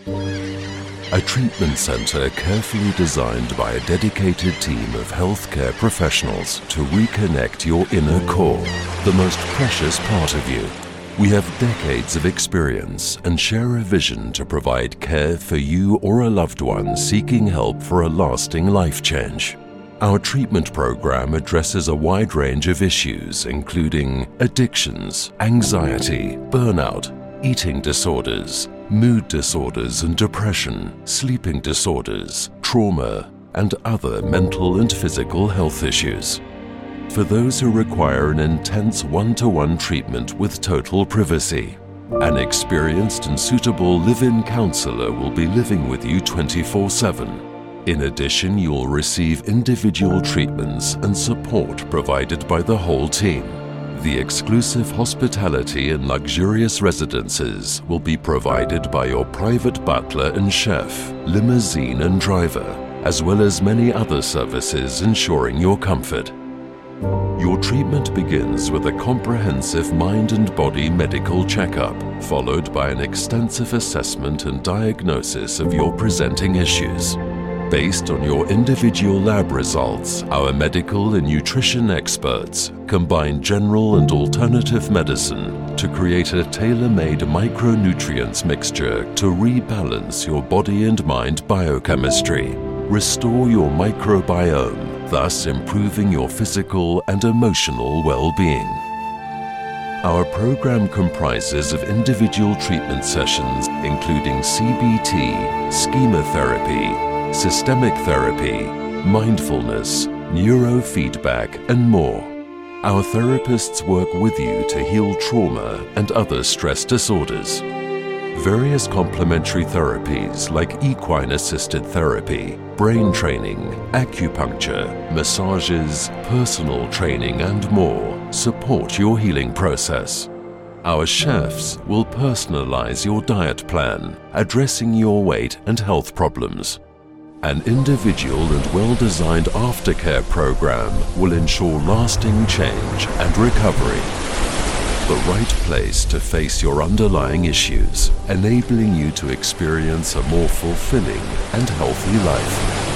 A treatment center carefully designed by a dedicated team of healthcare professionals to reconnect your inner core, the most precious part of you. We have decades of experience and share a vision to provide care for you or a loved one seeking help for a lasting life change. Our treatment program addresses a wide range of issues including addictions, anxiety, burnout, eating disorders, mood disorders and depression, sleeping disorders, trauma, and other mental and physical health issues. For those who require an intense one-to-one treatment with total privacy, an experienced and suitable live-in counselor will be living with you 24/7. In addition, you'll receive individual treatments and support provided by the whole team. The exclusive hospitality and luxurious residences will be provided by your private butler and chef, limousine and driver, as well as many other services ensuring your comfort. Your treatment begins with a comprehensive mind and body medical checkup, followed by an extensive assessment and diagnosis of your presenting issues. Based on your individual lab results, our medical and nutrition experts combine general and alternative medicine to create a tailor-made micronutrients mixture to rebalance your body and mind biochemistry, restore your microbiome, thus improving your physical and emotional well-being. Our program comprises of individual treatment sessions including CBT, schemotherapy, systemic therapy, mindfulness, neurofeedback, and more. Our therapists work with you to heal trauma and other stress disorders. Various complementary therapies like equine-assisted therapy, brain training, acupuncture, massages, personal training, and more support your healing process. Our chefs will personalize your diet plan, addressing your weight and health problems. An individual and well-designed aftercare program will ensure lasting change and recovery. The right place to face your underlying issues, enabling you to experience a more fulfilling and healthy life.